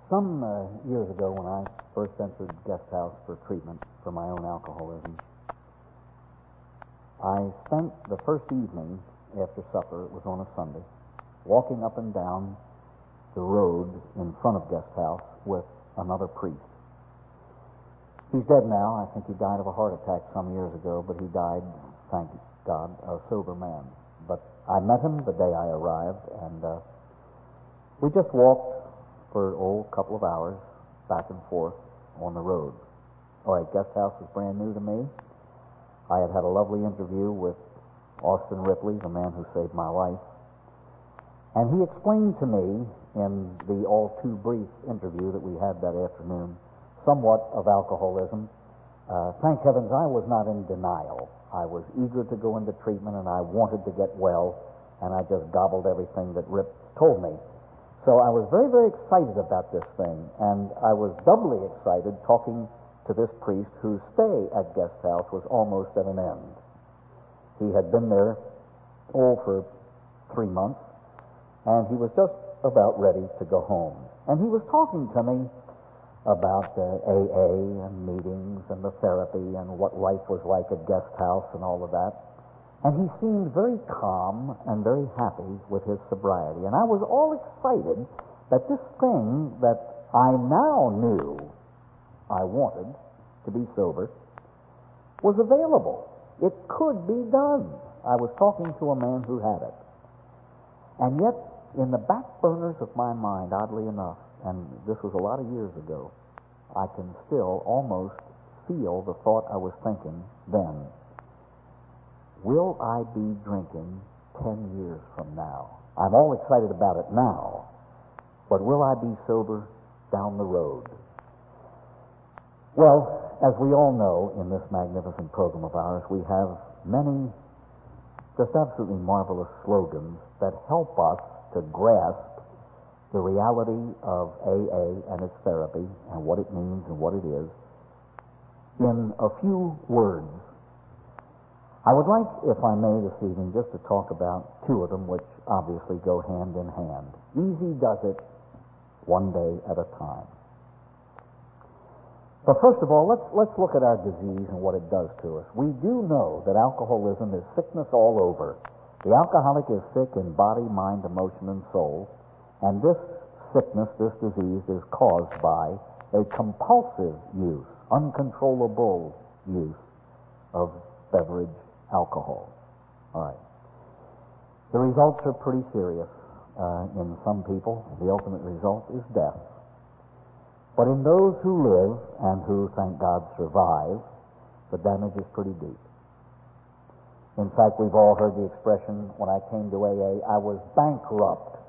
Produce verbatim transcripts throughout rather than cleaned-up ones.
Some uh, years ago, when I first entered guest house for treatment for my own alcoholism, I spent the first evening after supper, it was on a Sunday, walking up and down the road in front of guest house with another priest. He's dead now. I think he died of a heart attack some years ago, but he died, thank God, a sober man. But I met him the day I arrived, and uh, we just walked for oh, a couple of hours back and forth on the road. All right, guest house was brand new to me. I had had a lovely interview with Austin Ripley, the man who saved my life. And he explained to me in the all too brief interview that we had that afternoon somewhat of alcoholism. Uh, thank heavens I was not in denial. I was eager to go into treatment and I wanted to get well, and I just gobbled everything that Rip told me. So I was very, very excited about this thing, and I was doubly excited talking to this priest whose stay at guest house was almost at an end. He had been there all for three months, and he was just about ready to go home. And he was talking to me about uh, A A and meetings and the therapy and what life was like at guest house and all of that. And he seemed very calm and very happy with his sobriety. And I was all excited that this thing that I now knew I wanted, to be sober, was available. It could be done. I was talking to a man who had it. And yet, in the back burners of my mind, oddly enough, and this was a lot of years ago, I can still almost feel the thought I was thinking then. Will I be drinking ten years from now? I'm all excited about it now, but will I be sober down the road? Well, as we all know in this magnificent program of ours, we have many just absolutely marvelous slogans that help us to grasp the reality of A A and its therapy and what it means and what it is in a few words. I would like, if I may this evening, just to talk about two of them which obviously go hand in hand. Easy does it, one day at a time. But first of all, let's let's look at our disease and what it does to us. We do know that alcoholism is sickness all over. The alcoholic is sick in body, mind, emotion, and soul. And this sickness, this disease, is caused by a compulsive use, uncontrollable use of beverage alcohol. All right. The results are pretty serious uh, in some people. The ultimate result is death. But in those who live and who, thank God, survive, the damage is pretty deep. In fact, we've all heard the expression, when I came to A A, I was bankrupt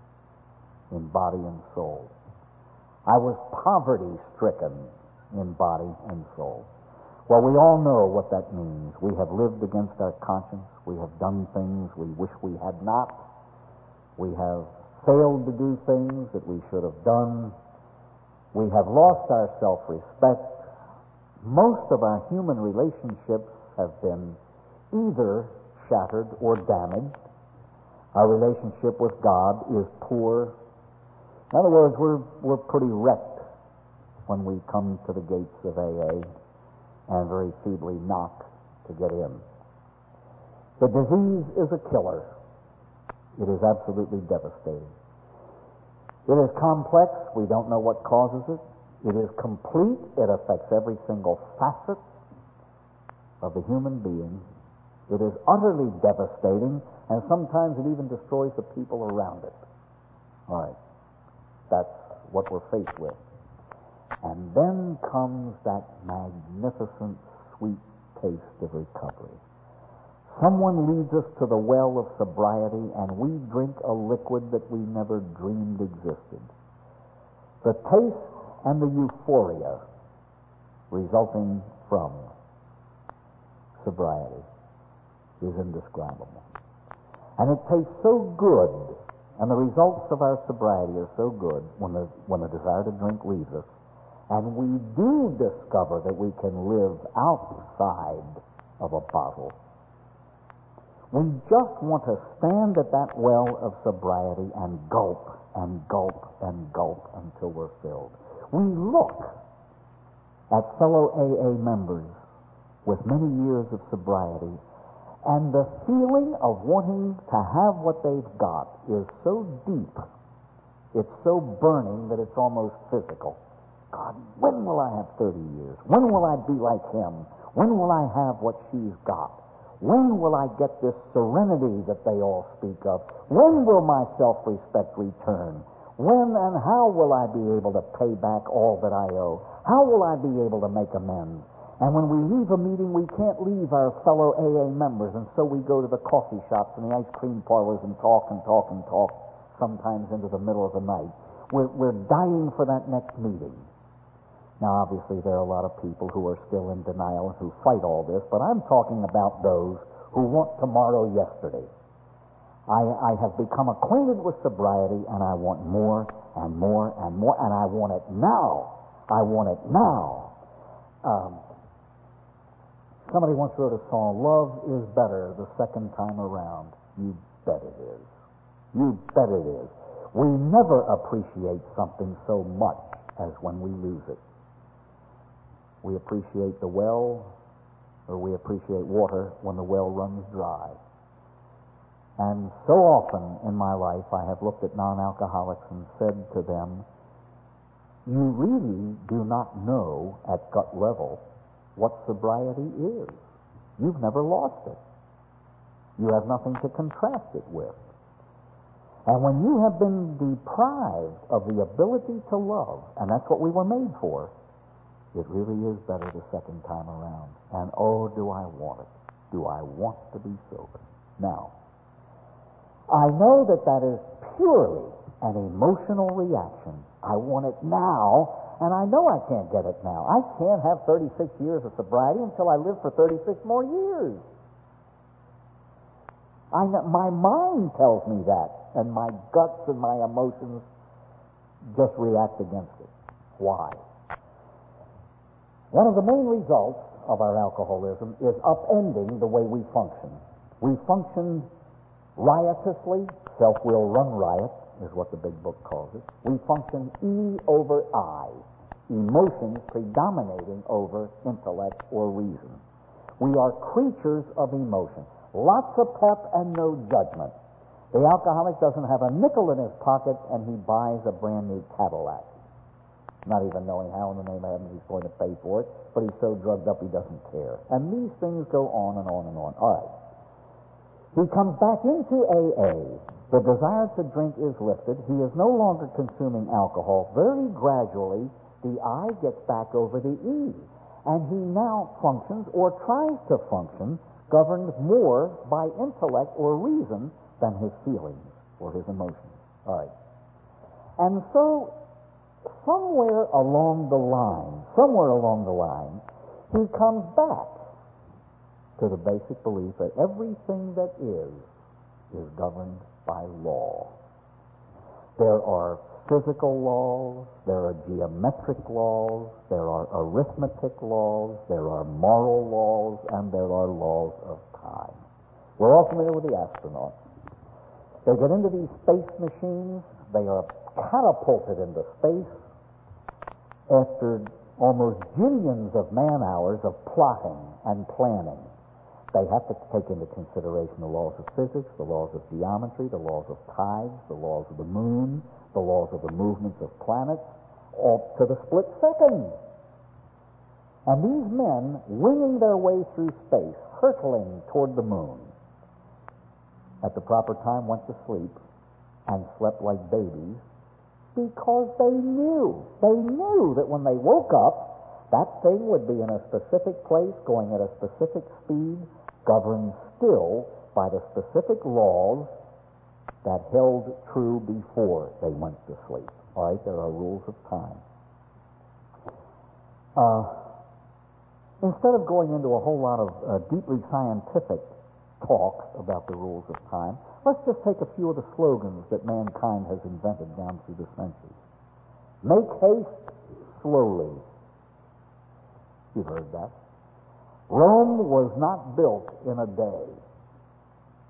in body and soul. I was poverty-stricken in body and soul. Well, we all know what that means. We have lived against our conscience. We have done things we wish we had not. We have failed to do things that we should have done. We have lost our self-respect. Most of our human relationships have been either shattered or damaged. Our relationship with God is poor. In other words, we're, we're pretty wrecked when we come to the gates of A A and very feebly knock to get in. The disease is a killer. It is absolutely devastating. It is complex. We don't know what causes it. It is complete. It affects every single facet of the human being. It is utterly devastating, and sometimes it even destroys the people around it. All right. That's what we're faced with. And then comes that magnificent, sweet taste of recovery. Someone leads us to the well of sobriety, and we drink a liquid that we never dreamed existed. The taste and the euphoria resulting from sobriety is indescribable. And it tastes so good, and the results of our sobriety are so good when the, when the desire to drink leaves us, and we do discover that we can live outside of a bottle. We just want to stand at that well of sobriety and gulp and gulp and gulp until we're filled. We look at fellow A A members with many years of sobriety, and the feeling of wanting to have what they've got is so deep, it's so burning that it's almost physical. God, when will I have thirty years? When will I be like him? When will I have what she's got? When will I get this serenity that they all speak of? When will my self-respect return? When and how will I be able to pay back all that I owe? How will I be able to make amends? And when we leave a meeting, we can't leave our fellow A A members, and so we go to the coffee shops and the ice cream parlors and talk and talk and talk, sometimes into the middle of the night. We're, we're dying for that next meeting. Now, obviously, there are a lot of people who are still in denial and who fight all this, but I'm talking about those who want tomorrow yesterday. I, I have become acquainted with sobriety, and I want more and more and more, and I want it now. I want it now. Um, somebody once wrote a song, "Love is better the second time around." You bet it is. You bet it is. We never appreciate something so much as when we lose it. We appreciate the well, or we appreciate water when the well runs dry. And so often in my life I have looked at non-alcoholics and said to them, you really do not know at gut level what sobriety is. You've never lost it. You have nothing to contrast it with. And when you have been deprived of the ability to love, and that's what we were made for, it really is better the second time around. And oh, do I want it. Do I want to be sober? Now, I know that that is purely an emotional reaction. I want it now, and I know I can't get it now. I can't have thirty-six years of sobriety until I live for thirty-six more years. I know, my mind tells me that, and my guts and my emotions just react against it. Why? One of the main results of our alcoholism is upending the way we function. We function riotously, self-will run riot is what the big book calls it. We function E over I, emotions predominating over intellect or reason. We are creatures of emotion. Lots of pep and no judgment. The alcoholic doesn't have a nickel in his pocket and he buys a brand new Cadillac, not even knowing how in the name of heaven he's going to pay for it, but he's so drugged up he doesn't care. And these things go on and on and on. All right. He comes back into A A. The desire to drink is lifted. He is no longer consuming alcohol. Very gradually, the I gets back over the E. And he now functions, or tries to function, governed more by intellect or reason than his feelings or his emotions. All right. And so, somewhere along the line, somewhere along the line, he comes back to the basic belief that everything that is, is governed by law. There are physical laws, there are geometric laws, there are arithmetic laws, there are moral laws, and there are laws of time. We're all familiar with the astronauts. They get into these space machines, they are catapulted into space after almost jillions of man-hours of plotting and planning. They have to take into consideration the laws of physics, the laws of geometry, the laws of tides, the laws of the moon, the laws of the movements of planets, all to the split second. And these men, winging their way through space, hurtling toward the moon, at the proper time went to sleep and slept like babies because they knew, they knew that when they woke up, that thing would be in a specific place, going at a specific speed, governed still by the specific laws that held true before they went to sleep. All right, there are rules of time. Uh, instead of going into a whole lot of uh, deeply scientific talk about the rules of time, let's just take a few of the slogans that mankind has invented down through the centuries. Make haste slowly. You've heard that. Rome was not built in a day.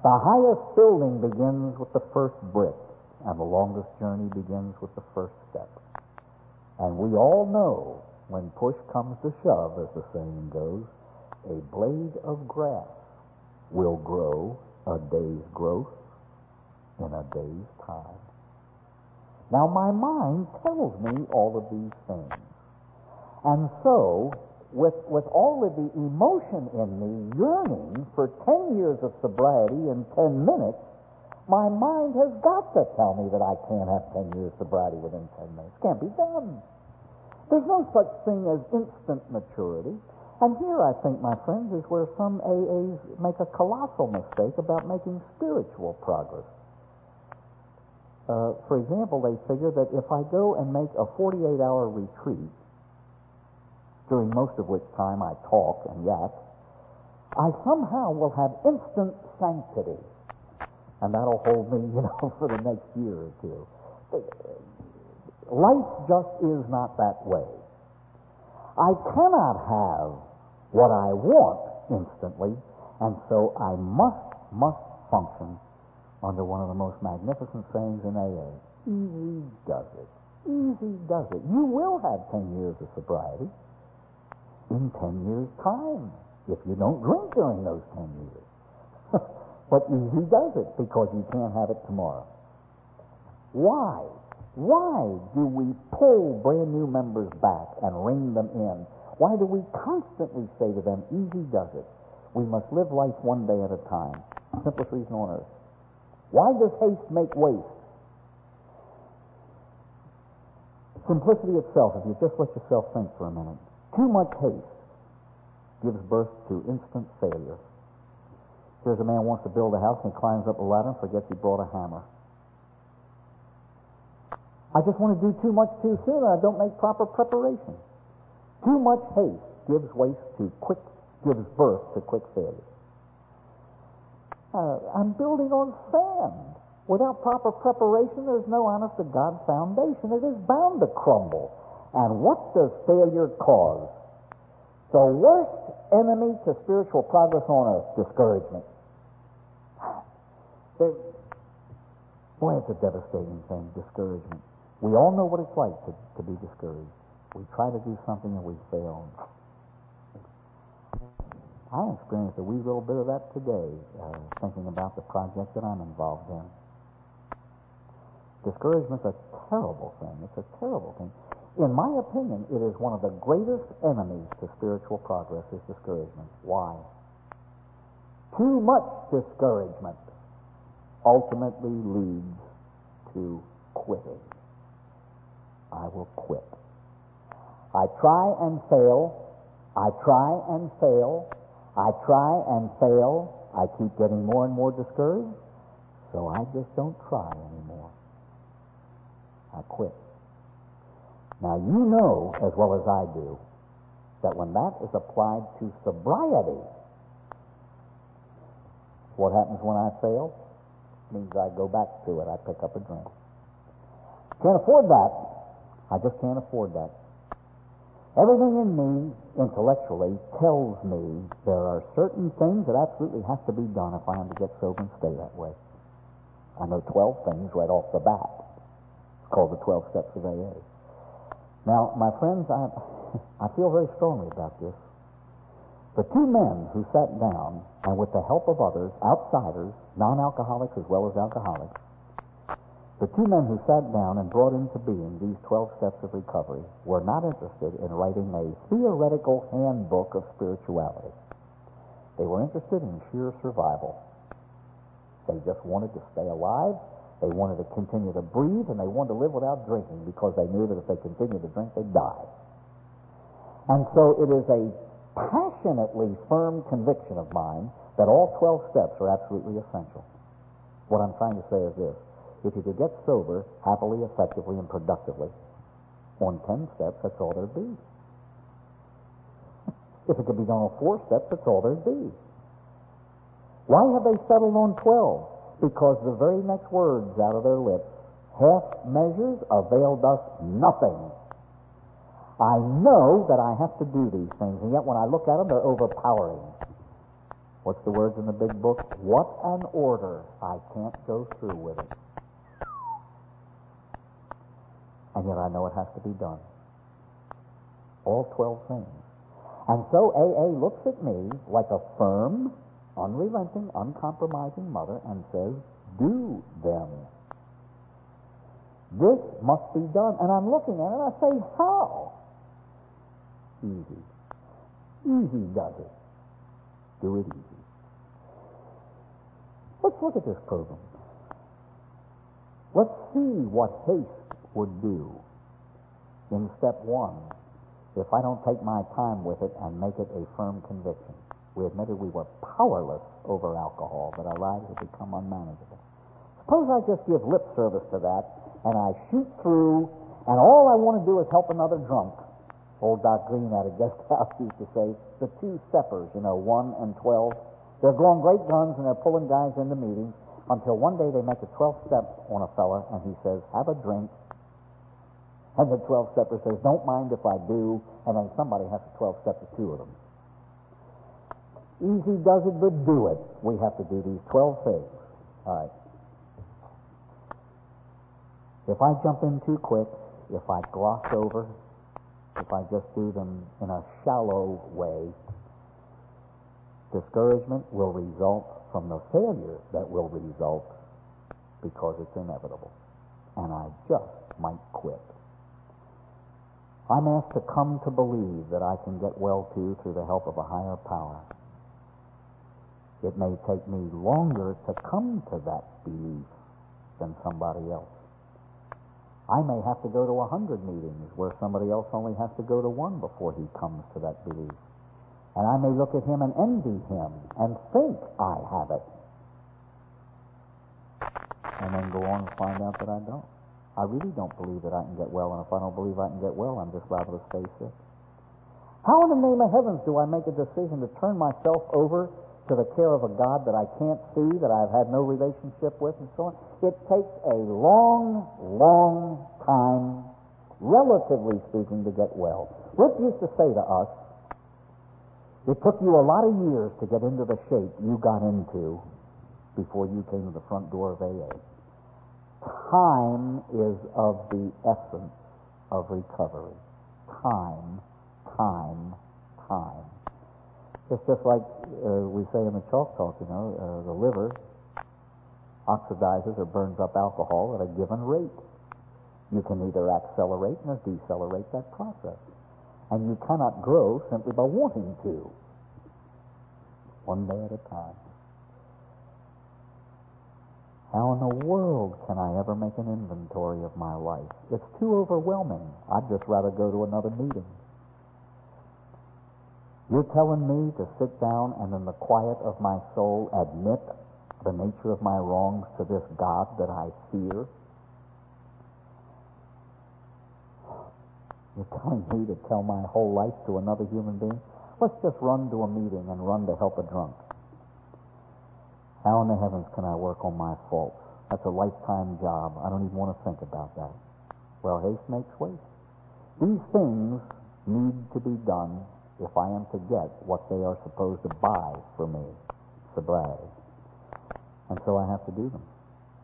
The highest building begins with the first brick, and the longest journey begins with the first step. And we all know, when push comes to shove, as the saying goes, a blade of grass will grow a day's growth in a day's time. Now, my mind tells me all of these things. And so, with, with all of the emotion in me yearning for ten years of sobriety in ten minutes, my mind has got to tell me that I can't have ten years sobriety within ten minutes. Can't be done. There's no such thing as instant maturity. And here, I think, my friends, is where some A As make a colossal mistake about making spiritual progress. Uh, for example, they figure that if I go and make a forty-eight hour retreat, during most of which time I talk and yak, I somehow will have instant sanctity. And that'll hold me, you know, for the next year or two. Life just is not that way. I cannot have what I want instantly, and so I must, must function under one of the most magnificent sayings in A A. Easy does it. Easy does it. You will have ten years of sobriety in ten years' time, if you don't drink during those ten years. But easy does it, because you can't have it tomorrow. Why? Why do we pull brand new members back and rein them in? Why do we constantly say to them, easy does it? We must live life one day at a time. Simplest reason on earth. Why does haste make waste? Simplicity itself, if you just let yourself think for a minute. Too much haste gives birth to instant failure. Here's a man who wants to build a house, and he climbs up a ladder and forgets he brought a hammer. I just want to do too much too soon, and I don't make proper preparation. Too much haste gives waste to quick, gives birth to quick failure. Uh, I'm building on sand. Without proper preparation, there's no honest-to-God foundation. It is bound to crumble. And what does failure cause? The worst enemy to spiritual progress on earth, discouragement. There, boy, it's a devastating thing, discouragement. We all know what it's like to, to be discouraged. We try to do something and we fail. I experienced a wee little bit of that today, uh, thinking about the project that I'm involved in. Discouragement's a terrible thing. It's a terrible thing. In my opinion, it is one of the greatest enemies to spiritual progress is discouragement. Why? Too much discouragement ultimately leads to quitting. I will quit. I try and fail. I try and fail. I try and fail. I keep getting more and more discouraged, so I just don't try anymore. I quit. Now, you know as well as I do that when that is applied to sobriety, what happens when I fail? It means I go back to it. I pick up a drink. Can't afford that. I just can't afford that. Everything in me, intellectually, tells me there are certain things that absolutely have to be done if I am to get sober and stay that way. I know twelve things right off the bat. It's called the twelve steps of A A. Now, my friends, I, I feel very strongly about this. The two men who sat down, and with the help of others, outsiders, non-alcoholics as well as alcoholics, the two men who sat down and brought into being these twelve steps of recovery were not interested in writing a theoretical handbook of spirituality. They were interested in sheer survival. They just wanted to stay alive. They wanted to continue to breathe, and they wanted to live without drinking because they knew that if they continued to drink, they'd die. And so it is a passionately firm conviction of mine that all twelve steps are absolutely essential. What I'm trying to say is this. If you could get sober happily, effectively, and productively on ten steps, that's all there'd be. If it could be done on four steps, that's all there'd be. Why have they settled on twelve? Because the very next words out of their lips, half measures availed us nothing. I know that I have to do these things, and yet when I look at them, they're overpowering. What's the words in the big book? What an order. I can't go through with it. And yet I know it has to be done. All twelve things. And so A A looks at me like a firm, unrelenting, uncompromising mother and says, do them. This must be done. And I'm looking at it and I say, how? Easy. Easy does it. Do it easy. Let's look at this program. Let's see what haste would do in step one if I don't take my time with it and make it a firm conviction. We admitted we were powerless over alcohol, that our lives had become unmanageable. Suppose I just give lip service to that and I shoot through, and all I want to do is help another drunk. Old Doc Green at a guest house used to say, the two steppers, you know, one and twelve, they're going great guns and they're pulling guys into meetings until one day they make a twelfth step on a fella and he says, have a drink. And the twelfth stepper says, don't mind if I do, and then somebody has to twelve step to two of them. Easy does it, but do it. We have to do these twelve things. All right. If I jump in too quick, if I gloss over, if I just do them in a shallow way, discouragement will result from the failure that will result because it's inevitable. And I just might quit. I'm asked to come to believe that I can get well too through the help of a higher power. It may take me longer to come to that belief than somebody else. I may have to go to a hundred meetings where somebody else only has to go to one before he comes to that belief. And I may look at him and envy him and think I have it. And then go on and find out that I don't. I really don't believe that I can get well, and if I don't believe I can get well, I'm just liable to stay sick. How in the name of heavens do I make a decision to turn myself over to the care of a God that I can't see, that I've had no relationship with, and so on? It takes a long, long time, relatively speaking, to get well. Rick used to say to us, it took you a lot of years to get into the shape you got into before you came to the front door of A A. Time is of the essence of recovery. Time, time, time. It's just like uh, we say in the chalk talk, you know, uh, the liver oxidizes or burns up alcohol at a given rate. You can either accelerate or decelerate that process. And you cannot grow simply by wanting to. One day at a time. How in the world can I ever make an inventory of my life? It's too overwhelming. I'd just rather go to another meeting. You're telling me to sit down and in the quiet of my soul admit the nature of my wrongs to this God that I fear? You're telling me to tell my whole life to another human being? Let's just run to a meeting and run to help a drunk. How in the heavens can I work on my faults? That's a lifetime job. I don't even want to think about that. Well, haste makes waste. These things need to be done if I am to get what they are supposed to buy for me, sobriety. And so I have to do them.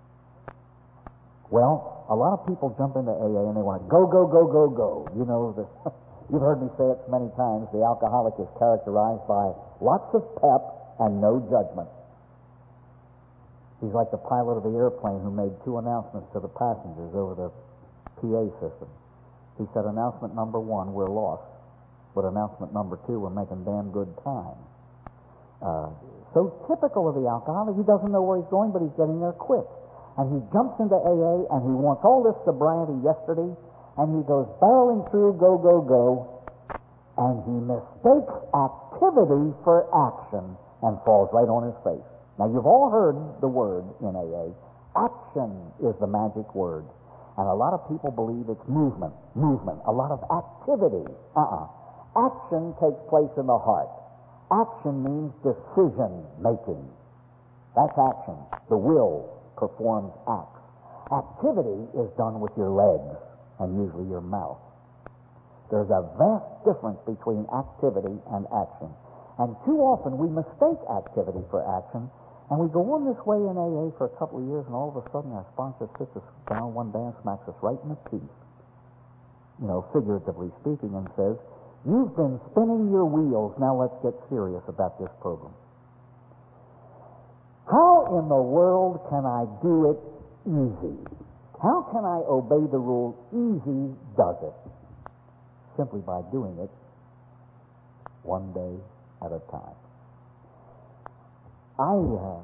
Well, a lot of people jump into A A and they want to go, go, go, go, go. You know, the, you've heard me say it many times, the alcoholic is characterized by lots of pep and no judgment. He's like the pilot of the airplane who made two announcements to the passengers over the P A system. He said, announcement number one, we're lost. But announcement number two, we're making damn good time. Uh, so typical of the alcoholic, he doesn't know where he's going, but he's getting there quick. And he jumps into A A, and he wants all this sobriety yesterday, and he goes barreling through, go, go, go, and he mistakes activity for action and falls right on his face. Now, you've all heard the word in A A. Action is the magic word. And a lot of people believe it's movement, movement, a lot of activity. Uh-uh. Action takes place in the heart. Action means decision-making. That's action. The will performs acts. Activity is done with your legs and usually your mouth. There's a vast difference between activity and action. And too often we mistake activity for action, and we go on this way in A A for a couple of years, and all of a sudden our sponsor sits us down one day and smacks us right in the teeth, you know, figuratively speaking, and says, "You've been spinning your wheels, now let's get serious about this program." How in the world can I do it easy? How can I obey the rule, easy does it? Simply by doing it one day at a time. I, uh,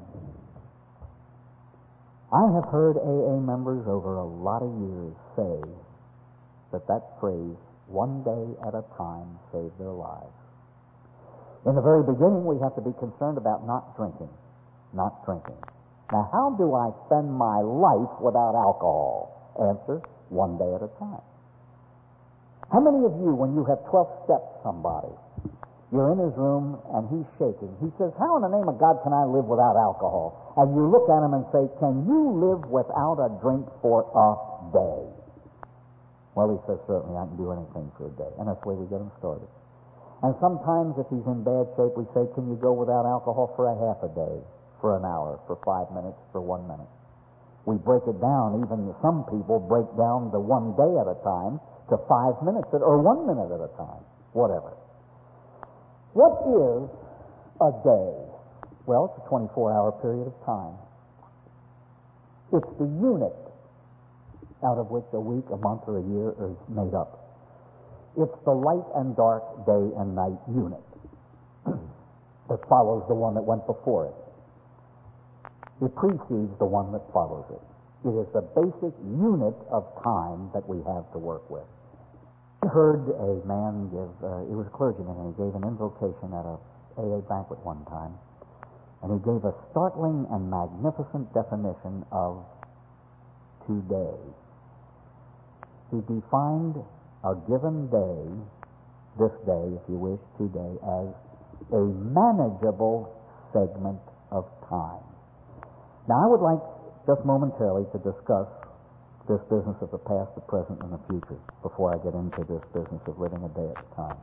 I have heard A A members over a lot of years say that that phrase, one day at a time, saved their lives. In the very beginning, we have to be concerned about not drinking. Not drinking. Now, how do I spend my life without alcohol? Answer, one day at a time. How many of you, when you have twelve-stepped somebody, you're in his room and he's shaking. He says, "How in the name of God can I live without alcohol?" And you look at him and say, "Can you live without a drink for a day?" Well, he says, "Certainly, I can do anything for a day." And that's the way we get him started. And sometimes if he's in bad shape, we say, "Can you go without alcohol for a half a day, for an hour, for five minutes, for one minute?" We break it down. Even some people break down the one day at a time to five minutes at, or one minute at a time, whatever. What is a day? Well, it's a twenty-four hour period of time. It's the unit out of which a week, a month, or a year is made up. It's the light and dark, day and night unit that follows the one that went before it. It precedes the one that follows it. It is the basic unit of time that we have to work with. I heard a man give, uh, it was a clergyman, and he gave an invocation at a A A banquet one time, and he gave a startling and magnificent definition of today. He defined a given day, this day, if you wish, today, as a manageable segment of time. Now, I would like just momentarily to discuss this business of the past, the present, and the future before I get into this business of living a day at a time.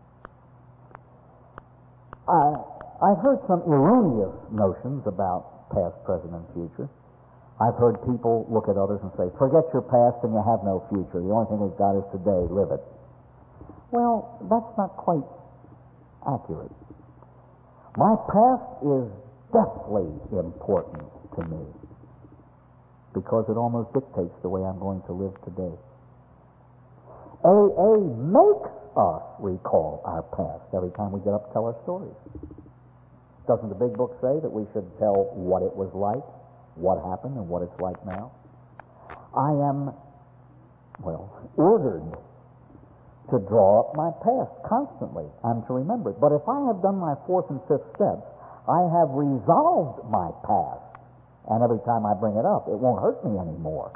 I, I've heard some erroneous notions about past, present, and future. I've heard people look at others and say, "Forget your past and you have no future. The only thing we've got is today, live it." Well, that's not quite accurate. My past is deathly important to me, because it almost dictates the way I'm going to live today. A A makes us recall our past every time we get up to tell our stories. Doesn't the big book say that we should tell what it was like, what happened, and what it's like now? I am, well, ordered to draw up my past constantly. I'm to remember it. But if I have done my fourth and fifth steps, I have resolved my past. And every time I bring it up, it won't hurt me anymore.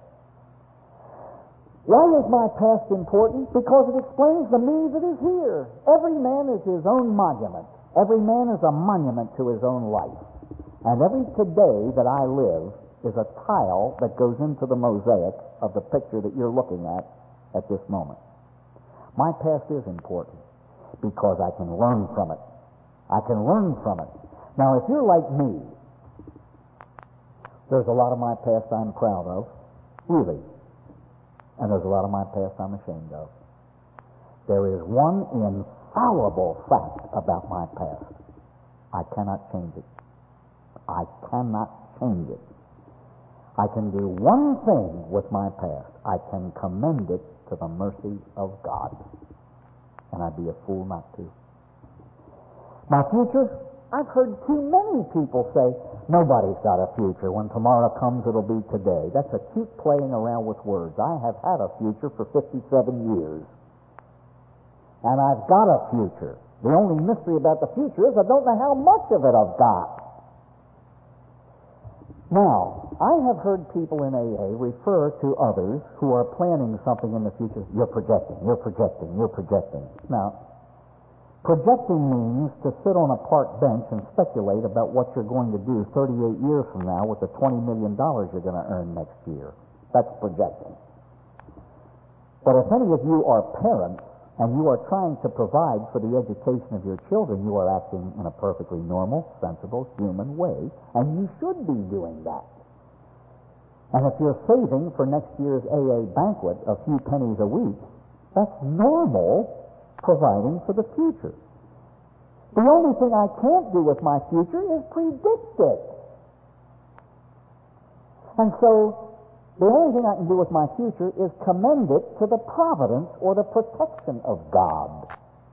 Why is my past important? Because it explains the me that is here. Every man is his own monument. Every man is a monument to his own life. And every today that I live is a tile that goes into the mosaic of the picture that you're looking at at this moment. My past is important because I can learn from it. I can learn from it. Now, if you're like me, there's a lot of my past I'm proud of, really. And there's a lot of my past I'm ashamed of. There is one infallible fact about my past. I cannot change it. I cannot change it. I can do one thing with my past. I can commend it to the mercy of God. And I'd be a fool not to. My future? I've heard too many people say, "Nobody's got a future. When tomorrow comes, it'll be today." That's a cute playing around with words. I have had a future for fifty-seven years. And I've got a future. The only mystery about the future is I don't know how much of it I've got. Now, I have heard people in A A refer to others who are planning something in the future. You're projecting, you're projecting, you're projecting. Now, projecting means to sit on a park bench and speculate about what you're going to do thirty-eight years from now with the twenty million dollars you're going to earn next year. That's projecting. But if any of you are parents, and you are trying to provide for the education of your children, you are acting in a perfectly normal, sensible, human way, and you should be doing that. And if you're saving for next year's A A banquet a few pennies a week, that's normal providing for the future. The only thing I can't do with my future is predict it. And so, the only thing I can do with my future is commend it to the providence or the protection of God.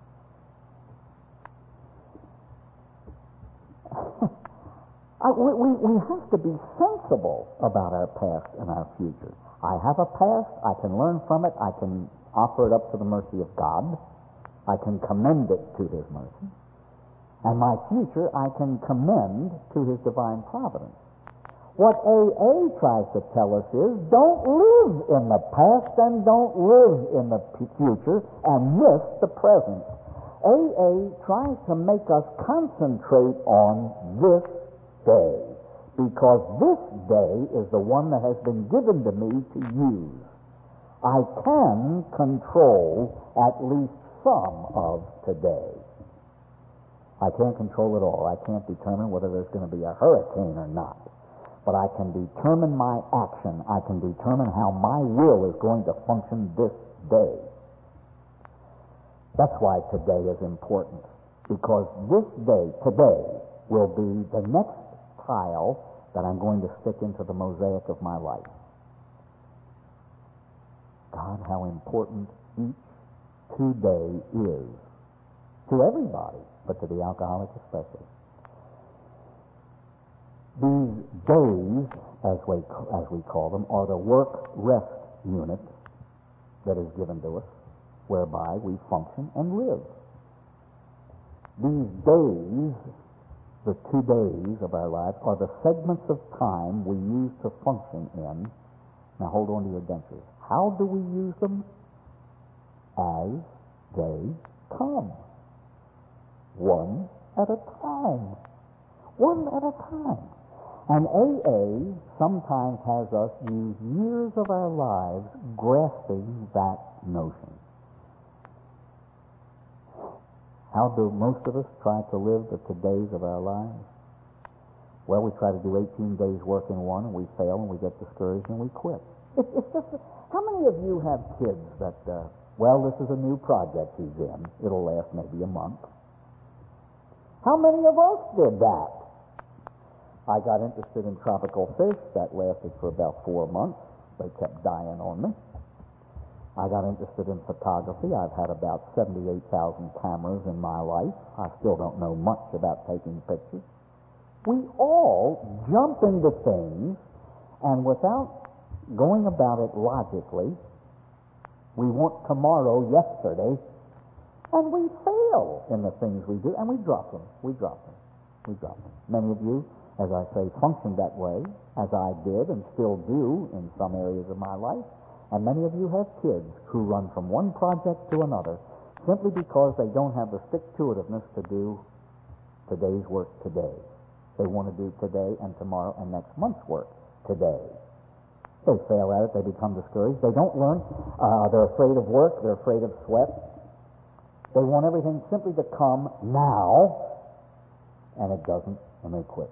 I, we, we, we have to be sensible about our past and our future. I have a past, I can learn from it, I can offer it up to the mercy of God, I can commend it to His mercy, and my future I can commend to His divine providence. What A A tries to tell us is, don't live in the past and don't live in the p- future and miss the present. A A tries to make us concentrate on this day, because this day is the one that has been given to me to use. I can control at least some of today. I can't control it all. I can't determine whether there's going to be a hurricane or not. But I can determine my action. I can determine how my will is going to function this day. That's why today is important. Because this day, today, will be the next tile that I'm going to stick into the mosaic of my life. God, how important each today is to everybody, but to the alcoholic especially. These days, as we, as we call them, are the work-rest unit that is given to us, whereby we function and live. These days, the two days of our lives, are the segments of time we use to function in. Now hold on to your dentures. How do we use them? As they come. One at a time. One at a time. And A A sometimes has us use years of our lives grasping that notion. How do most of us try to live the todays of our lives? Well, we try to do eighteen days work in one, and we fail, and we get discouraged, and we quit. It's, it's just, how many of you have kids that, uh, well, this is a new project he's in. It'll last maybe a month. How many of us did that? I got interested in tropical fish. That lasted for about four months. They kept dying on me. I got interested in photography. I've had about seventy-eight thousand cameras in my life. I still don't know much about taking pictures. We all jump into things, and without going about it logically, we want tomorrow yesterday, and we fail in the things we do, and we drop them. We drop them. We drop them. Many of you, as I say, function that way, as I did and still do in some areas of my life. And many of you have kids who run from one project to another simply because they don't have the stick-to-itiveness to do today's work today. They want to do today and tomorrow and next month's work today. They fail at it. They become discouraged. They don't learn. Uh, they're afraid of work. They're afraid of sweat. They want everything simply to come now, and it doesn't, and they quit.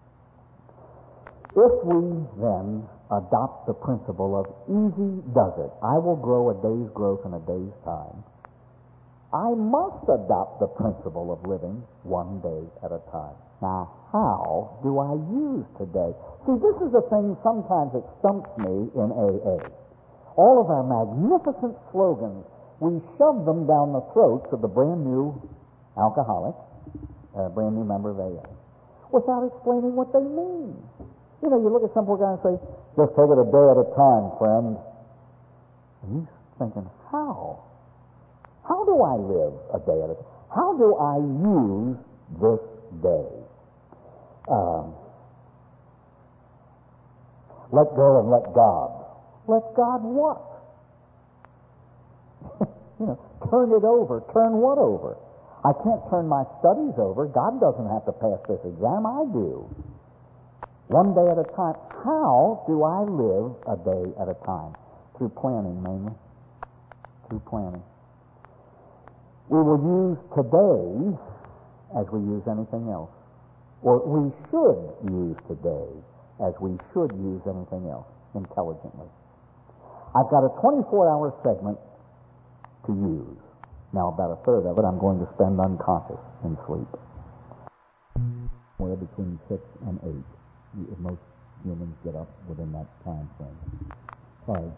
If we then adopt the principle of easy does it, I will grow a day's growth in a day's time, I must adopt the principle of living one day at a time. Now, how do I use today? See, this is the thing sometimes that stumps me in A A. All of our magnificent slogans, we shove them down the throats of the brand new alcoholic, a brand new member of A A, without explaining what they mean. You know, you look at some poor guy and say, just take it a day at a time, friend. And he's thinking, how? How do I live a day at a time? How do I use this day? Um, let go and let God. Let God what? You know, turn it over. Turn what over? I can't turn my studies over. God doesn't have to pass this exam. I do. One day at a time. How do I live a day at a time? Through planning, mainly. Through planning. We will use today as we use anything else. Or we should use today as we should use anything else, intelligently. I've got a twenty-four hour segment to use. Now, about a third of it I'm going to spend unconscious in sleep. Somewhere between six and eight. Most humans get up within that time frame. All right.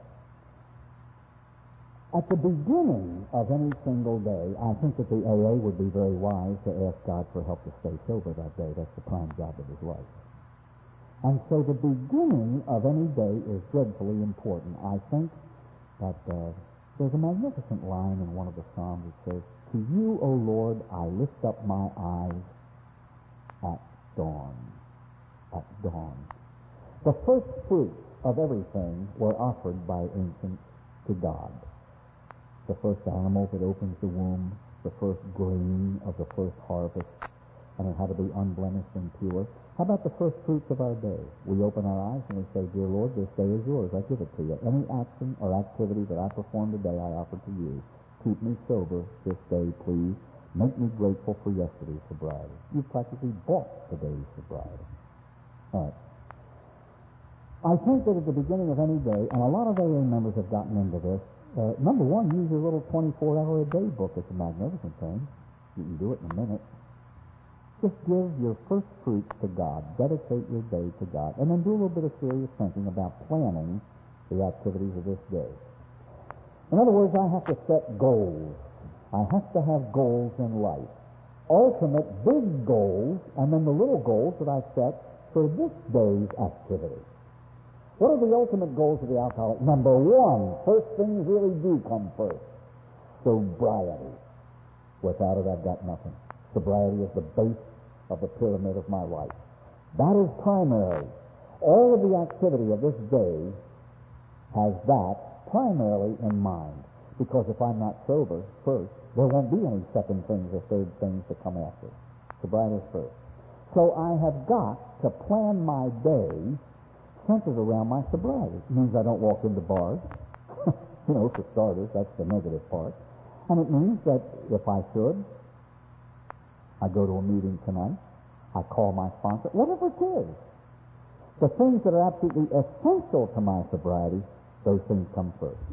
At the beginning of any single day, I think that the A A would be very wise to ask God for help to stay sober that day. That's the prime job of his life. And so the beginning of any day is dreadfully important. I think that uh, there's a magnificent line in one of the Psalms that says, "To you, O Lord, I lift up my eyes at dawn." At dawn. The first fruits of everything were offered by ancients to God. The first animal that opens the womb, the first grain of the first harvest, and it had to be unblemished and pure. How about the first fruits of our day? We open our eyes and we say, "Dear Lord, this day is yours. I give it to you. Any action or activity that I perform today, I offer to you. Keep me sober this day, please. Make me grateful for yesterday's sobriety." You've practically bought today's sobriety. All right. I think that at the beginning of any day, and a lot of A A members have gotten into this, uh, number one, use your little twenty-four hour a day book. It's a magnificent thing. You can do it in a minute. Just give your first fruits to God. Dedicate your day to God. And then do a little bit of serious thinking about planning the activities of this day. In other words, I have to set goals. I have to have goals in life. Ultimate big goals, and then the little goals that I set for this day's activity. What are the ultimate goals of the alcoholic? Number one, first things really do come first. Sobriety. Without it, I've got nothing. Sobriety is the base of the pyramid of my life. That is primary. All of the activity of this day has that primarily in mind. Because if I'm not sober first, there won't be any second things or third things that come after. Sobriety is first. So I have got to plan my day centered around my sobriety. It means I don't walk into bars. You know, for starters, that's the negative part. And it means that if I should, I go to a meeting tonight, I call my sponsor, whatever it is. The things that are absolutely essential to my sobriety, those things come first.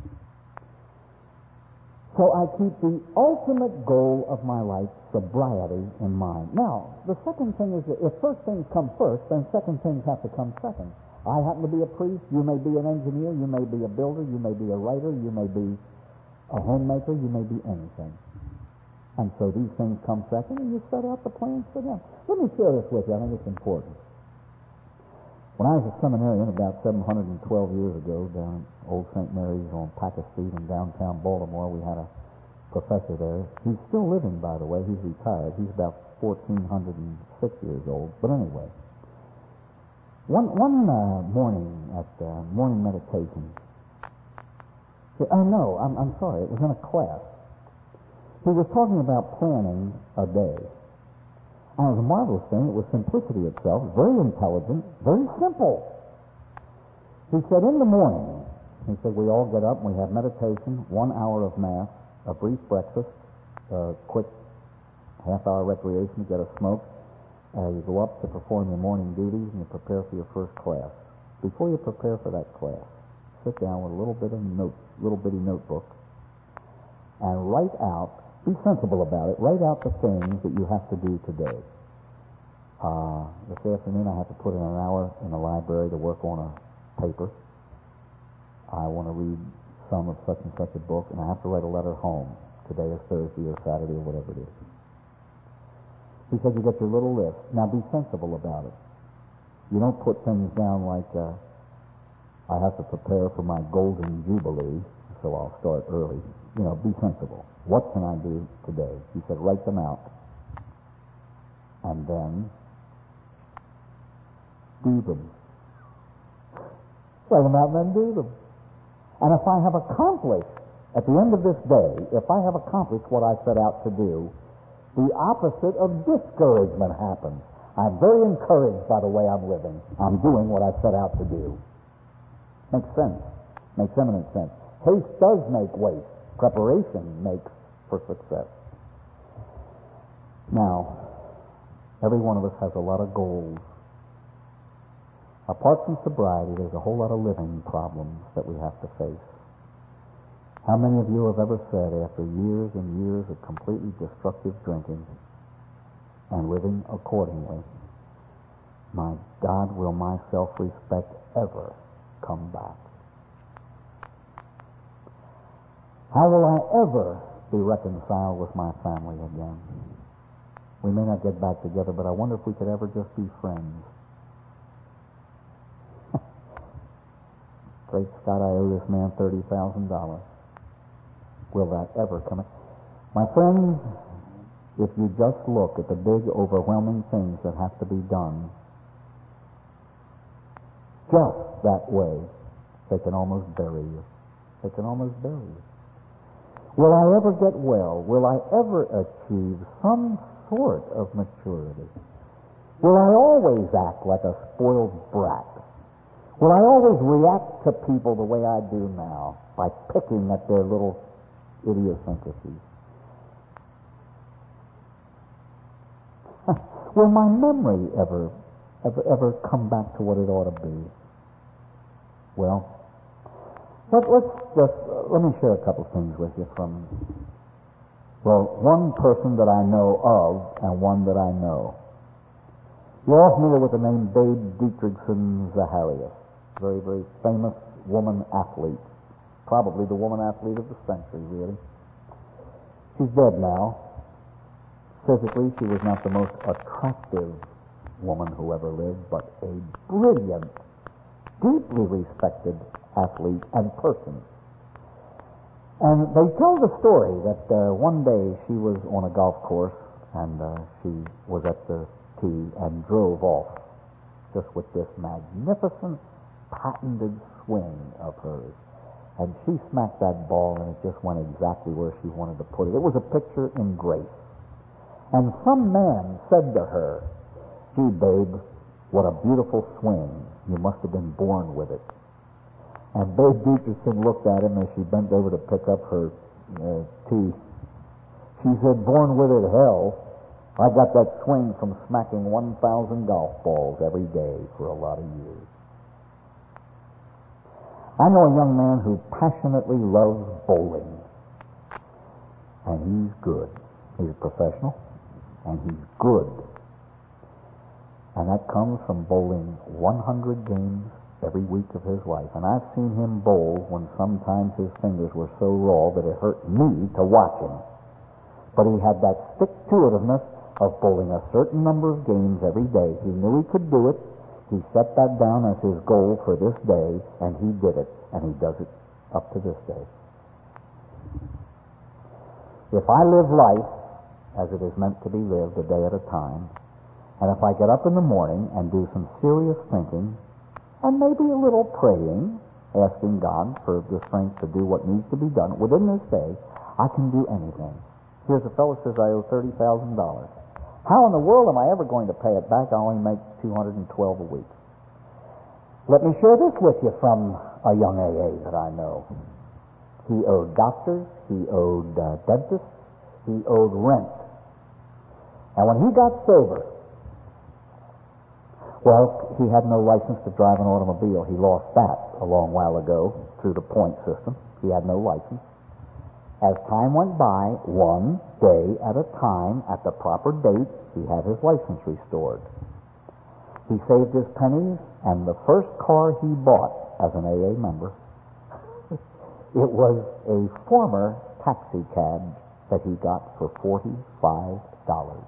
So I keep the ultimate goal of my life, sobriety, in mind. Now, the second thing is that if first things come first, then second things have to come second. I happen to be a priest, you may be an engineer, you may be a builder, you may be a writer, you may be a homemaker, you may be anything. And so these things come second, and you set out the plans for them. Let me share this with you. I think it's important. When I was a seminarian about seven hundred twelve years ago down at Old Saint Mary's on Packer Street in downtown Baltimore, we had a professor there. He's still living, by the way. He's retired. He's about fourteen hundred six years old. But anyway, one one uh, morning at uh, morning meditation, oh no, I'm, I'm sorry, it was in a class. He was talking about planning a day. And it was a marvelous thing. It was simplicity itself, very intelligent, very simple. He said, in the morning, he said, we all get up and we have meditation, one hour of Mass, a brief breakfast, a quick half-hour recreation to get a smoke. Uh, you go up to perform your morning duties and you prepare for your first class. Before you prepare for that class, sit down with a little bit of note, little bitty notebook, and write out. Be sensible about it. Write out the things that you have to do today. Uh, this afternoon I have to put in an hour in the library to work on a paper. I want to read some of such and such a book, and I have to write a letter home. Today is Thursday or Saturday or whatever it is. He said you get your little list. Now be sensible about it. You don't put things down like, uh, I have to prepare for my golden jubilee, so I'll start early. You know, be sensible. What can I do today? He said, write them out. And then do them. Write them out and then do them. And if I have accomplished, at the end of this day, if I have accomplished what I set out to do, the opposite of discouragement happens. I'm very encouraged by the way I'm living. I'm doing what I set out to do. Makes sense. Makes eminent sense. Haste does make waste. Preparation makes for success. Now, every one of us has a lot of goals. Apart from sobriety, there's a whole lot of living problems that we have to face. How many of you have ever said, after years and years of completely destructive drinking and living accordingly, my God, will my self-respect ever come back? How will I ever be reconciled with my family again? We may not get back together, but I wonder if we could ever just be friends. Great Scott, I owe this man thirty thousand dollars. Will that ever come in? My friends, if you just look at the big, overwhelming things that have to be done, just that way, they can almost bury you. They can almost bury you. Will I ever get well? Will I ever achieve some sort of maturity? Will I always act like a spoiled brat? Will I always react to people the way I do now, by picking at their little idiosyncrasies? Will my memory ever, ever, ever come back to what it ought to be? Well, let, let's just, uh, let me share a couple things with you from, well, one person that I know of and one that I know. You're all familiar with the name Babe Dietrichson Zacharias, very, very famous woman athlete. Probably the woman athlete of the century, really. She's dead now. Physically, she was not the most attractive woman who ever lived, but a brilliant, deeply respected athlete and person. And they tell the story that uh, one day she was on a golf course, and uh, she was at the tee and drove off just with this magnificent, patented swing of hers. And she smacked that ball, and it just went exactly where she wanted to put it. It was a picture in grace. And some man said to her, "Gee, babe, what a beautiful swing. You must have been born with it." And Babe Dietrichson looked at him as she bent over to pick up her uh, tee. She said, "Born with it, hell. I got that swing from smacking one thousand golf balls every day for a lot of years." I know a young man who passionately loves bowling. And he's good. He's a professional. And he's good. And that comes from bowling one hundred games every week of his life. And I've seen him bowl when sometimes his fingers were so raw that it hurt me to watch him. But he had that stick-to-itiveness of bowling a certain number of games every day. He knew he could do it. He set that down as his goal for this day, and he did it. And he does it up to this day. If I live life as it is meant to be lived, a day at a time, and if I get up in the morning and do some serious thinking, and maybe a little praying, asking God for the strength to do what needs to be done within this day, I can do anything. Here's a fellow says, "I owe thirty thousand dollars. How in the world am I ever going to pay it back? I only make two hundred twelve a week." Let me share this with you from a young A A that I know. He owed doctors, he owed uh, dentists, he owed rent. And when he got sober, well, he had no license to drive an automobile. He lost that a long while ago through the point system. He had no license. As time went by, one day at a time, at the proper date, he had his license restored. He saved his pennies, and the first car he bought as an A A member, it was a former taxi cab that he got for forty-five dollars.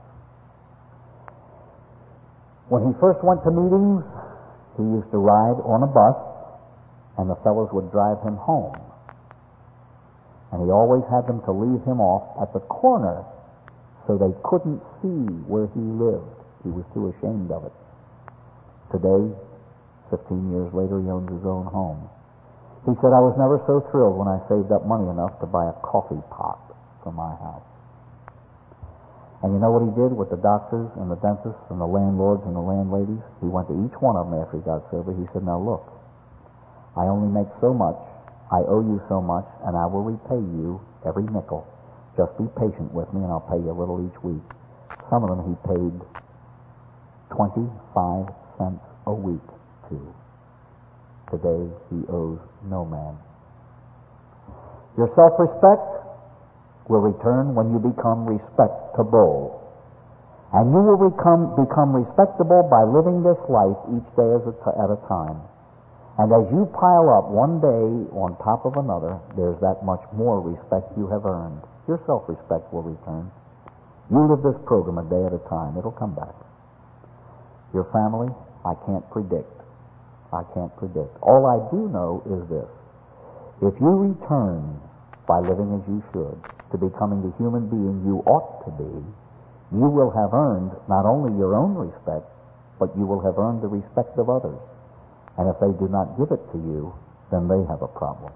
When he first went to meetings, he used to ride on a bus, and the fellows would drive him home. And he always had them to leave him off at the corner so they couldn't see where he lived. He was too ashamed of it. Today, fifteen years later, he owns his own home. He said, "I was never so thrilled when I saved up money enough to buy a coffee pot for my house." And you know what he did with the doctors and the dentists and the landlords and the landladies? He went to each one of them after he got sober. He said, "Now look, I only make so much. I owe you so much, and I will repay you every nickel. Just be patient with me, and I'll pay you a little each week." Some of them he paid twenty-five cents a week to. Today he owes no man. Your self-respect will return when you become respectable. And you will become, become respectable by living this life each day as a t- at a time. And as you pile up one day on top of another, there's that much more respect you have earned. Your self-respect will return. You live this program a day at a time. It'll come back. Your family, I can't predict. I can't predict. All I do know is this. If you return by living as you should to becoming the human being you ought to be, you will have earned not only your own respect, but you will have earned the respect of others. And if they do not give it to you, then they have a problem.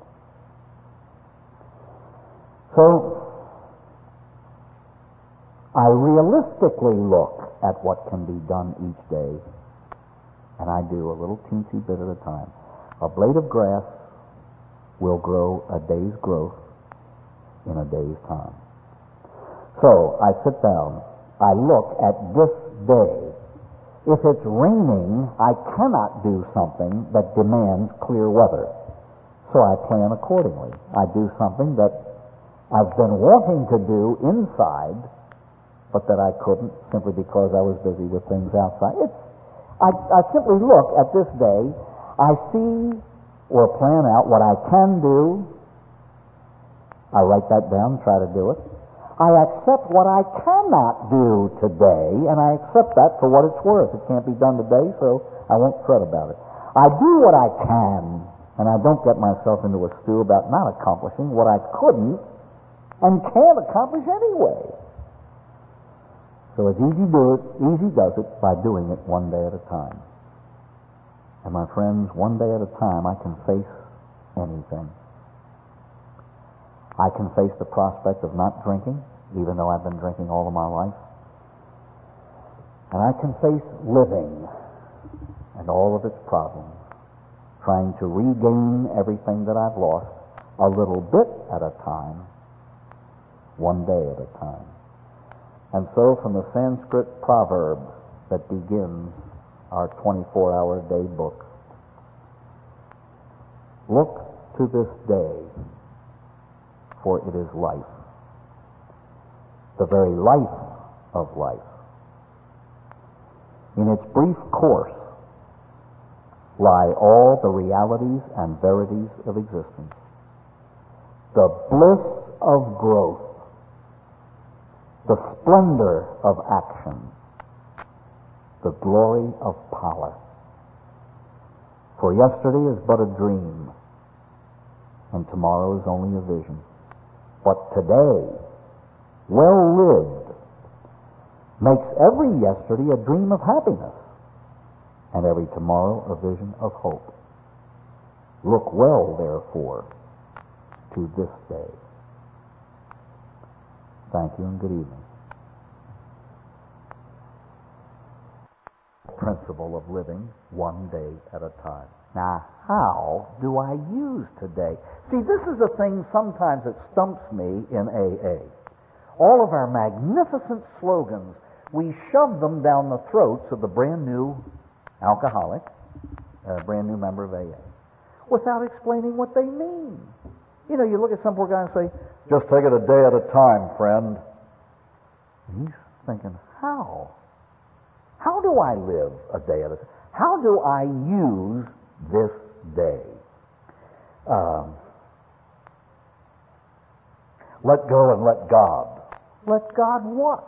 So, I realistically look at what can be done each day, and I do a little teensy bit at a time. A blade of grass will grow a day's growth in a day's time. So, I sit down. I look at this day. If it's raining, I cannot do something that demands clear weather. So I plan accordingly. I do something that I've been wanting to do inside, but that I couldn't simply because I was busy with things outside. It's, I, I simply look at this day. I see or plan out what I can do. I write that down, try to do it. I accept what I cannot do today, and I accept that for what it's worth. It can't be done today, so I won't fret about it. I do what I can, and I don't get myself into a stew about not accomplishing what I couldn't and can't accomplish anyway. So it's easy do it, easy does it by doing it one day at a time. And my friends, one day at a time I can face anything. I can face the prospect of not drinking, even though I've been drinking all of my life. And I can face living and all of its problems, trying to regain everything that I've lost a little bit at a time, one day at a time. And so from the Sanskrit proverb that begins our twenty-four hour day book, look to this day, for it is life, the very life of life. In its brief course lie all the realities and verities of existence, the bliss of growth, the splendor of action, the glory of power. For yesterday is but a dream, and tomorrow is only a vision. But today, well lived, makes every yesterday a dream of happiness, and every tomorrow a vision of hope. Look well, therefore, to this day. Thank you and good evening. Principle of living one day at a time. Now, how do I use today? See, this is a thing sometimes that stumps me in A A. All of our magnificent slogans, we shove them down the throats of the brand new alcoholic, a brand new member of A A, without explaining what they mean. You know, you look at some poor guy and say, just take it a day at a time, friend. And he's thinking, how? How do I live a day at a time? How do I use this day? Um, let go and let God. Let God what?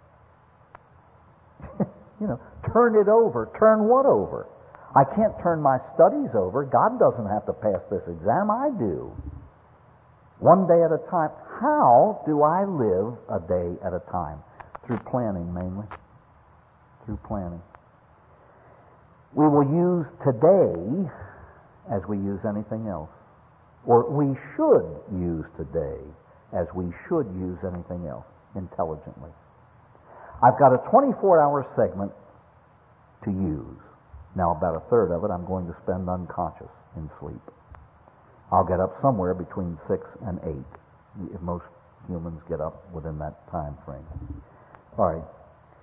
You know, turn it over. Turn what over? I can't turn my studies over. God doesn't have to pass this exam. I do. One day at a time. How do I live a day at a time? Through planning, mainly. Through planning. We will use today as we use anything else. Or we should use today as we should use anything else, intelligently. I've got a twenty-four hour segment to use. Now, about a third of it I'm going to spend unconscious in sleep. I'll get up somewhere between six and eight. Most humans get up within that time frame. All right.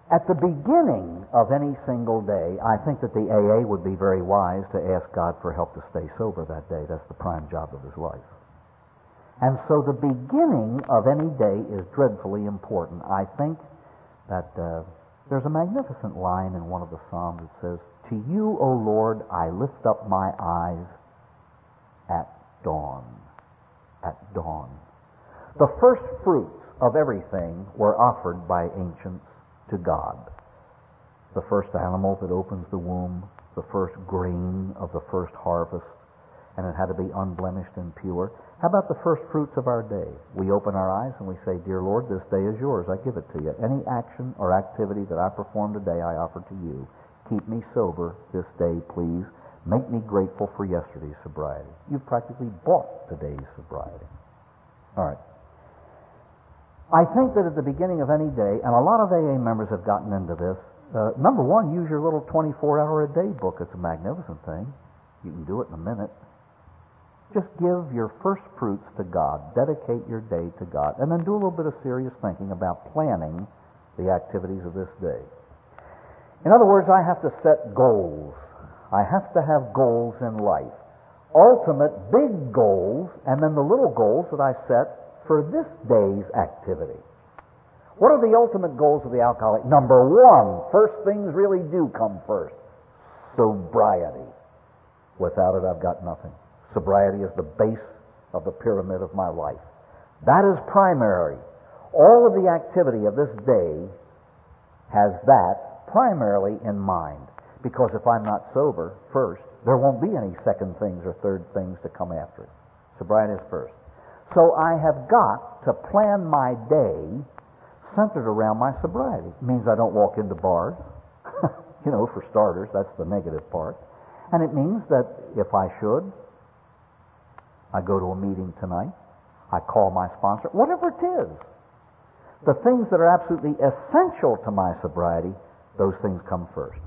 At the beginning of any single day, I think that the A A would be very wise to ask God for help to stay sober that day. That's the prime job of his life. And so the beginning of any day is dreadfully important. I think that uh, there's a magnificent line in one of the Psalms that says, "To you, O Lord, I lift up my eyes at dawn." At dawn. The first fruits of everything were offered by ancients to God. The first animal that opens the womb, the first grain of the first harvest, and it had to be unblemished and pure. How about the first fruits of our day? We open our eyes and we say, "Dear Lord, this day is yours. I give it to you. Any action or activity that I perform today, I offer to you. Keep me sober this day, please. Make me grateful for yesterday's sobriety." You've practically bought today's sobriety. All right. I think that at the beginning of any day, and a lot of A A members have gotten into this, uh, number one, use your little twenty-four hour a day book. It's a magnificent thing. You can do it in a minute. Just give your first fruits to God. Dedicate your day to God. And then do a little bit of serious thinking about planning the activities of this day. In other words, I have to set goals. I have to have goals in life. Ultimate big goals, and then the little goals that I set for this day's activity. What are the ultimate goals of the alcoholic? Number one, first things really do come first. Sobriety. Without it, I've got nothing. Sobriety is the base of the pyramid of my life. That is primary. All of the activity of this day has that primarily in mind. Because if I'm not sober first, there won't be any second things or third things to come after it. Sobriety is first. So I have got to plan my day centered around my sobriety. It means I don't walk into bars. You know, for starters, that's the negative part. And it means that if I should, I go to a meeting tonight, I call my sponsor, whatever it is. The things that are absolutely essential to my sobriety, those things come first.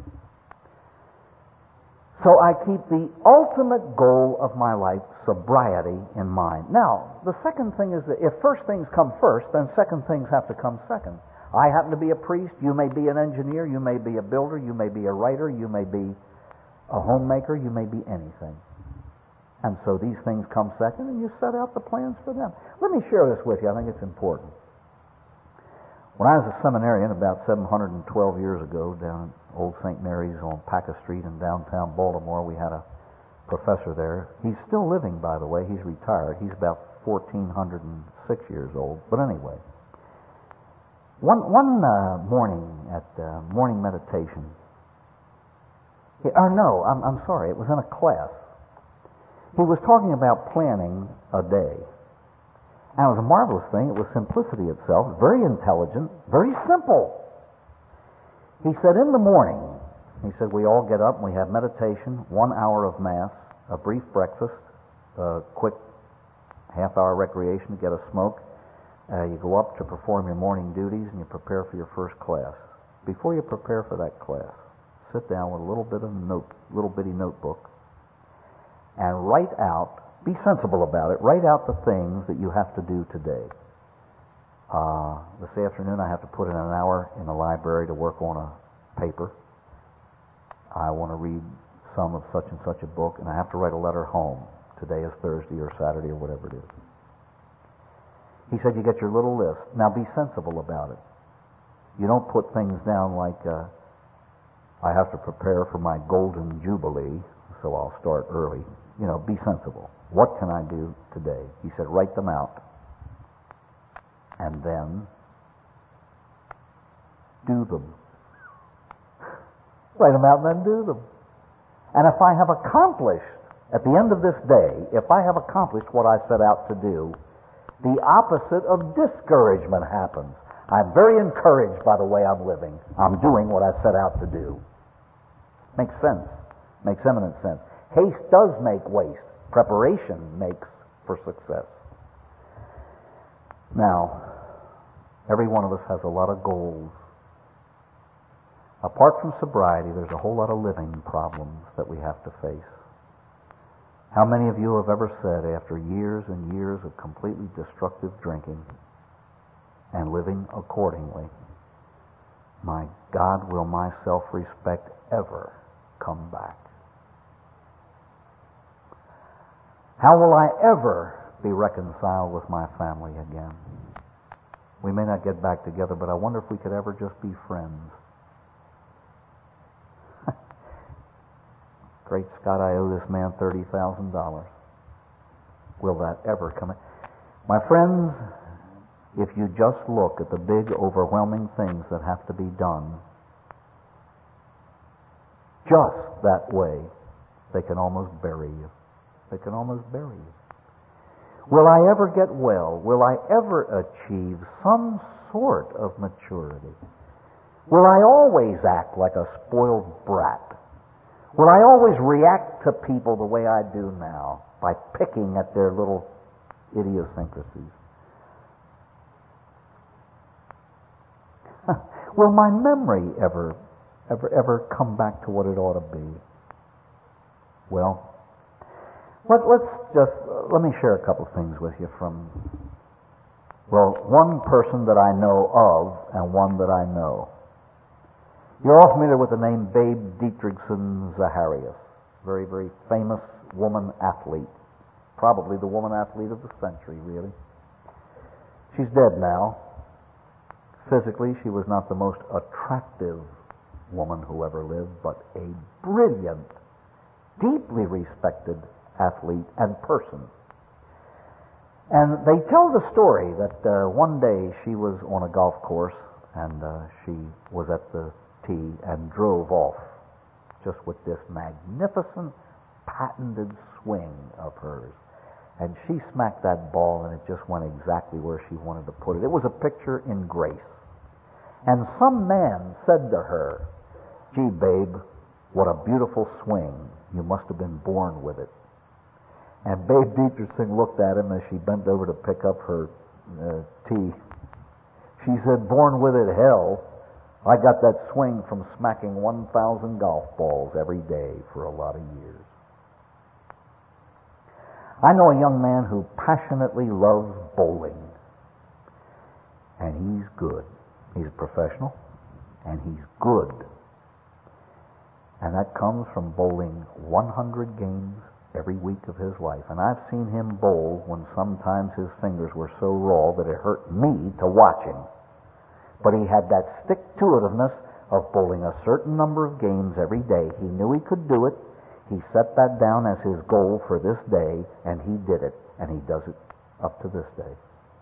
So I keep the ultimate goal of my life, sobriety, in mind. Now, the second thing is that if first things come first, then second things have to come second. I happen to be a priest, you may be an engineer, you may be a builder, you may be a writer, you may be a homemaker, you may be anything. And so these things come second, and you set out the plans for them. Let me share this with you. I think it's important. When I was a seminarian about seven hundred twelve years ago down at Old Saint Mary's on Paca Street in downtown Baltimore, we had a professor there. He's still living, by the way. He's retired. He's about fourteen hundred six years old. But anyway, one one uh, morning at uh, morning meditation, he, or no, I'm, I'm sorry, it was in a class. He was talking about planning a day. And it was a marvelous thing. It was simplicity itself, very intelligent, very simple. He said, in the morning, he said, we all get up and we have meditation, one hour of Mass, a brief breakfast, a quick half-hour recreation to get a smoke. Uh, you go up to perform your morning duties and you prepare for your first class. Before you prepare for that class, sit down with a little bit of note, little bitty notebook, and write out. Be sensible about it. Write out the things that you have to do today. Uh, this afternoon I have to put in an hour in the library to work on a paper. I want to read some of such and such a book, and I have to write a letter home. Today is Thursday or Saturday or whatever it is. He said you get your little list. Now be sensible about it. You don't put things down like, uh, I have to prepare for my golden jubilee, so I'll start early. You know, be sensible. What can I do today? He said, write them out. And then do them. Write them out and then do them. And if I have accomplished, at the end of this day, if I have accomplished what I set out to do, the opposite of discouragement happens. I'm very encouraged by the way I'm living. I'm doing what I set out to do. Makes sense. Makes eminent sense. Haste does make waste. Preparation makes for success. Now, every one of us has a lot of goals. Apart from sobriety, there's a whole lot of living problems that we have to face. How many of you have ever said, after years and years of completely destructive drinking and living accordingly, my God, will my self-respect ever come back? How will I ever be reconciled with my family again? We may not get back together, but I wonder if we could ever just be friends. Great Scott, I owe this man thirty thousand dollars. Will that ever come in? My friends, if you just look at the big, overwhelming things that have to be done, just that way, they can almost bury you. They can almost bury you. Will I ever get well? Will I ever achieve some sort of maturity? Will I always act like a spoiled brat? Will I always react to people the way I do now, by picking at their little idiosyncrasies? Will my memory ever, ever, ever come back to what it ought to be? Well, let, let's just, uh, let me share a couple things with you from, well, one person that I know of and one that I know. You're all familiar with the name Babe Dietrichson Zacharias, very, very famous woman athlete, probably the woman athlete of the century, really. She's dead now. Physically, she was not the most attractive woman who ever lived, but a brilliant, deeply respected athlete and person. And they tell the story that uh, one day she was on a golf course and uh, she was at the tee and drove off just with this magnificent patented swing of hers. And she smacked that ball and it just went exactly where she wanted to put it. It was a picture in grace. And some man said to her, "Gee, babe, what a beautiful swing. You must have been born with it." And Babe Dietrichson looked at him as she bent over to pick up her uh, tee. She said, "Born with it, hell. I got that swing from smacking one thousand golf balls every day for a lot of years." I know a young man who passionately loves bowling. And he's good. He's a professional. And he's good. And that comes from bowling one hundred games every week of his life. And I've seen him bowl when sometimes his fingers were so raw that it hurt me to watch him. But he had that stick-to-itiveness of bowling a certain number of games every day. He knew he could do it. He set that down as his goal for this day, and he did it, and he does it up to this day.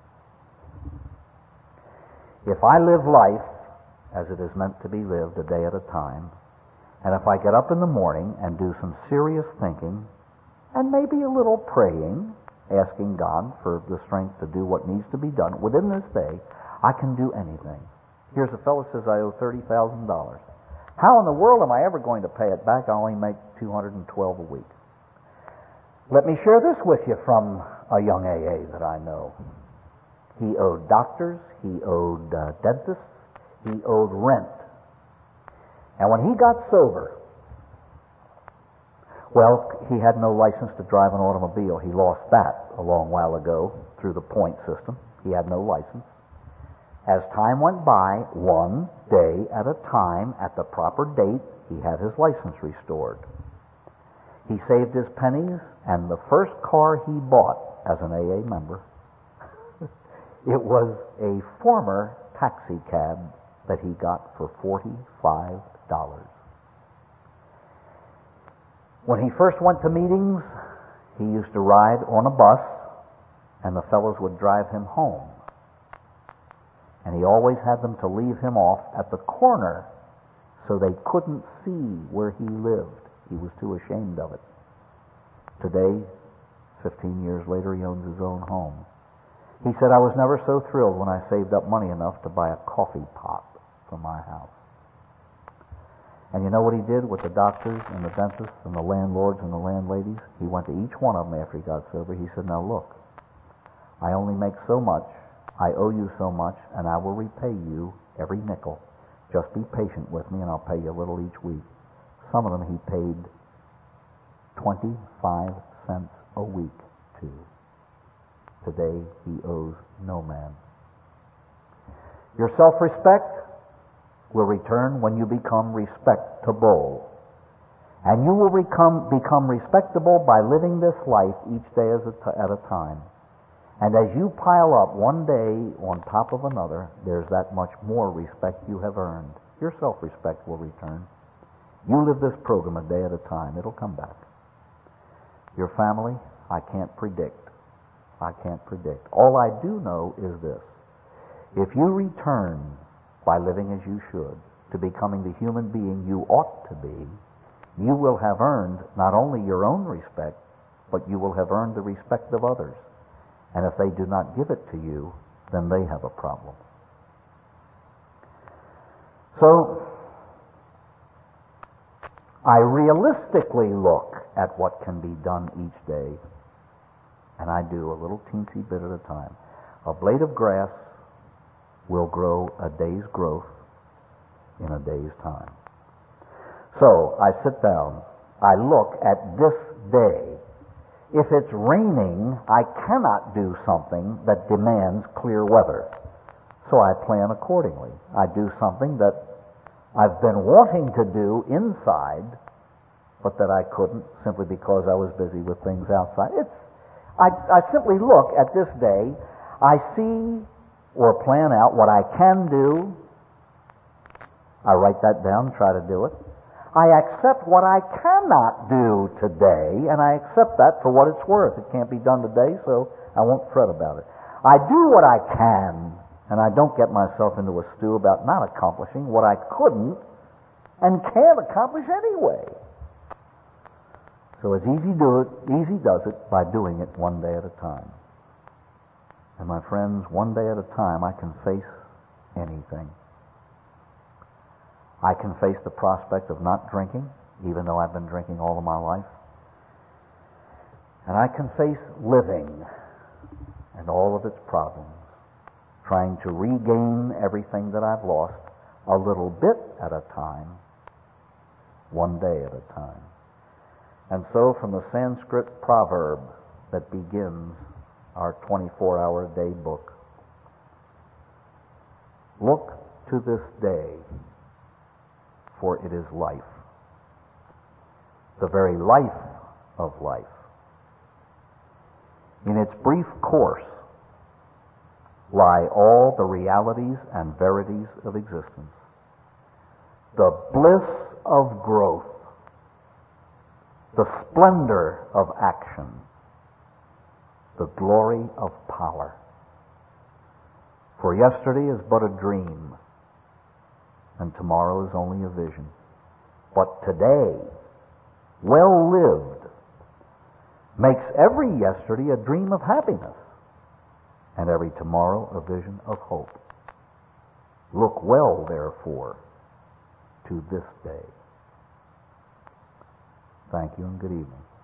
If I live life as it is meant to be lived, a day at a time, and if I get up in the morning and do some serious thinking, and maybe a little praying, asking God for the strength to do what needs to be done within this day, I can do anything. Here's a fellow who says, "I owe thirty thousand dollars. How in the world am I ever going to pay it back? I only make two hundred twelve a week." Let me share this with you from a young A A that I know. He owed doctors, he owed uh, dentists, he owed rent. And when he got sober, well, he had no license to drive an automobile. He lost that a long while ago through the point system. He had no license. As time went by, one day at a time, at the proper date, he had his license restored. He saved his pennies, and the first car he bought as an A A member, it was a former taxi cab that he got for forty-five dollars. When he first went to meetings, he used to ride on a bus, and the fellows would drive him home. And he always had them to leave him off at the corner so they couldn't see where he lived. He was too ashamed of it. Today, fifteen years later, he owns his own home. He said, "I was never so thrilled when I saved up money enough to buy a coffee pot for my house." And you know what he did with the doctors and the dentists and the landlords and the landladies? He went to each one of them after he got sober. He said, "Now look, I only make so much. I owe you so much, and I will repay you every nickel. Just be patient with me, and I'll pay you a little each week." Some of them he paid twenty-five cents a week to. Today, he owes no man. Your self-respect, will return when you become respectable. And you will become, become respectable by living this life each day as a t- at a time. And as you pile up one day on top of another, there's that much more respect you have earned. Your self-respect will return. You live this program a day at a time. It'll come back. Your family, I can't predict. I can't predict. All I do know is this. If you return by living as you should to becoming the human being you ought to be, you will have earned not only your own respect, but you will have earned the respect of others. And if they do not give it to you, then they have a problem. So, I realistically look at what can be done each day, and I do a little teensy bit at a time. A blade of grass will grow a day's growth in a day's time. So, I sit down, I look at this day. If it's raining, I cannot do something that demands clear weather. So I plan accordingly. I do something that I've been wanting to do inside, but that I couldn't simply because I was busy with things outside. It's, I, I simply look at this day, I see or plan out what I can do. I write that down, try to do it. I accept what I cannot do today, and I accept that for what it's worth. It can't be done today, so I won't fret about it. I do what I can, and I don't get myself into a stew about not accomplishing what I couldn't and can't accomplish anyway. So it's easy do it, easy does it by doing it one day at a time. And my friends, one day at a time, I can face anything. I can face the prospect of not drinking, even though I've been drinking all of my life. And I can face living and all of its problems, trying to regain everything that I've lost a little bit at a time, one day at a time. And so from the Sanskrit proverb that begins our twenty-four hour day book, look to this day, for it is life, the very life of life. In its brief course lie all the realities and verities of existence, the bliss of growth, the splendor of action, the glory of power. For yesterday is but a dream, and tomorrow is only a vision. But today, well lived, makes every yesterday a dream of happiness, and every tomorrow a vision of hope. Look well, therefore, to this day. Thank you and good evening.